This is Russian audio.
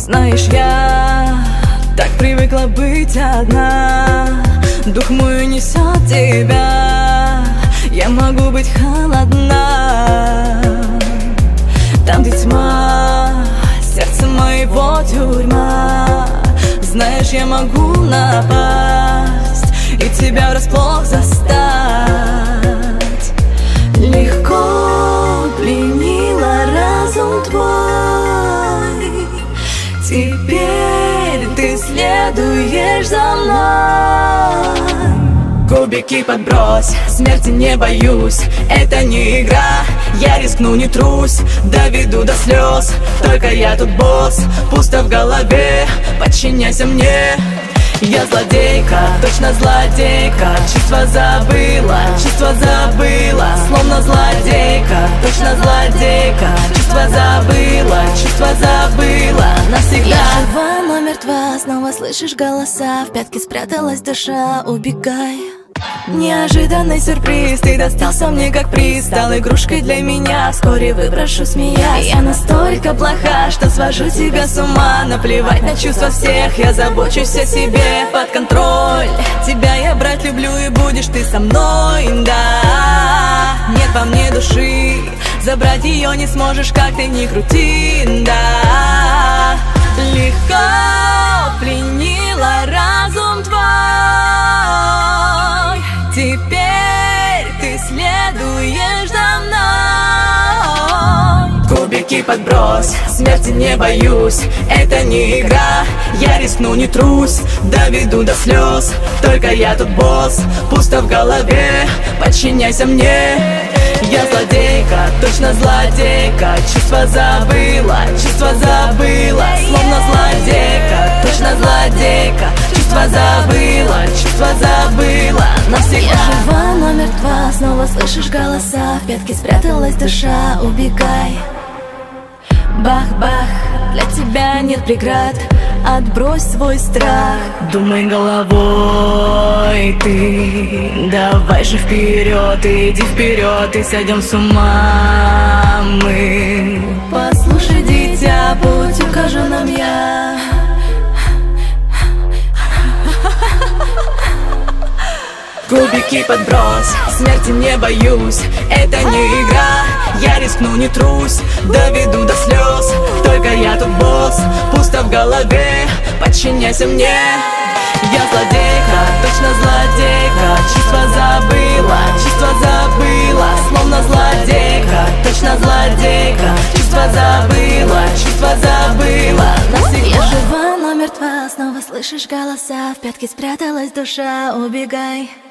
Знаешь, я так привыкла быть одна. Дух мой унесет тебя, я могу быть холодна. Там, где тьма, сердце моего тюрьма. Знаешь, я могу напасть и тебя врасплох застать. Легко пленила разум твой, теперь ты следуешь за мной. Кубики подбрось, смерти не боюсь. Это не игра, я рискну, не трусь. Доведу до слез, только я тут босс. Пусто в голове, подчиняйся мне. Я злодейка, точно злодейка. Чувства забыла, словно злодейка. Точно злодейка, чувства забыла навсегда. Я жива, но мертва, снова слышишь голоса. В пятки спряталась душа, убегай. Неожиданный сюрприз, ты достался мне как приз. Стал игрушкой для меня, вскоре выброшу, смеясь. Я настолько плоха, что свожу тебя с ума. Наплевать на чувства всех, я забочусь о себе. Под контроль, тебя я брать люблю, и будешь ты со мной, да. Нет во мне души, забрать ее не сможешь, как ты ни крути, да. Легко пленила разум твой, теперь ты следуешь за мной. Кубики подбрось, смерти не боюсь. Это не игра, я рискну, не трусь. Доведу до слез, только я тут босс. Пусто в голове, подчиняйся мне. Я злодейка, точно злодейка. Чувства забыла, словно злодейка. Точно злодейка, чувства забыла навсегда. Я жива, но мертва, снова слышишь голоса. В пятки спряталась душа, убегай. Бах-бах, для тебя нет преград. Отбрось свой страх, думай головой ты. Давай же вперед, иди вперед, и сойдем с ума мы. Послушай, дитя, путь укажу нам я. Кубики подбрось, смерти не боюсь. Это не игра, я рискну, не трусь. Доведу до слез, только я тут босс. Пусто в голове, подчиняйся мне. Я злодейка, точно злодейка. Чувства забыла, словно злодейка. Точно злодейка, чувства забыла навсегда. Я жива, но мертва, снова слышишь голоса. В пятки спряталась душа, убегай.